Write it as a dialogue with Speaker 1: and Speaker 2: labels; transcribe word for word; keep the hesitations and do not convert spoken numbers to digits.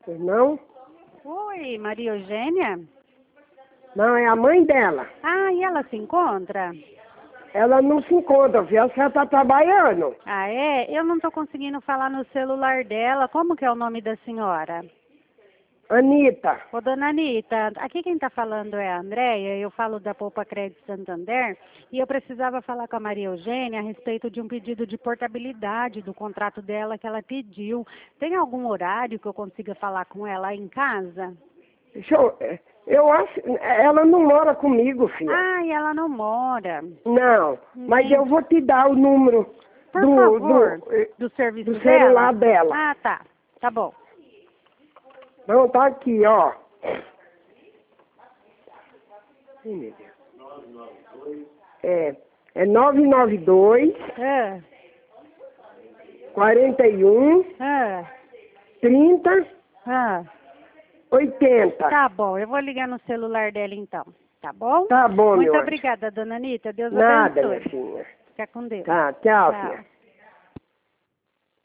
Speaker 1: Pois não?
Speaker 2: Oi, Maria Eugênia?
Speaker 1: Não, é a mãe dela.
Speaker 2: Ah, e ela se encontra?
Speaker 1: Ela não se encontra, filha. A senhora tá trabalhando.
Speaker 2: Ah, é? Eu não estou conseguindo falar no celular dela. Como que é o nome da senhora?
Speaker 1: Anitta.
Speaker 2: Ô, dona Anitta, aqui quem está falando é a Andréia, eu falo da Poupa Crédito Santander, e eu precisava falar com a Maria Eugênia a respeito de um pedido de portabilidade do contrato dela que ela pediu. Tem algum horário que eu consiga falar com ela aí em casa?
Speaker 1: Deixa eu... Eu acho... Ela não mora comigo, filha.
Speaker 2: Ah, e ela não mora.
Speaker 1: Não, mas
Speaker 2: Entendi.
Speaker 1: eu vou te dar o número
Speaker 2: Por
Speaker 1: do,
Speaker 2: favor,
Speaker 1: do,
Speaker 2: do serviço
Speaker 1: do celular
Speaker 2: dela?
Speaker 1: dela.
Speaker 2: Ah, tá. Tá bom.
Speaker 1: Não, tá aqui, ó. Ih, meu Deus. É, é nove nove dois,
Speaker 2: Ah,
Speaker 1: quarenta e um,
Speaker 2: ah,
Speaker 1: trinta,
Speaker 2: ah.
Speaker 1: oitenta.
Speaker 2: Tá bom, eu vou ligar no celular dela então. Tá bom?
Speaker 1: Tá bom,
Speaker 2: Muito
Speaker 1: meu anjo.
Speaker 2: obrigada, dona Anitta. Deus
Speaker 1: Nada, minha
Speaker 2: abençoe.
Speaker 1: filha.
Speaker 2: Fica com Deus.
Speaker 1: Tá, tchau,
Speaker 2: Tchau.
Speaker 1: filha.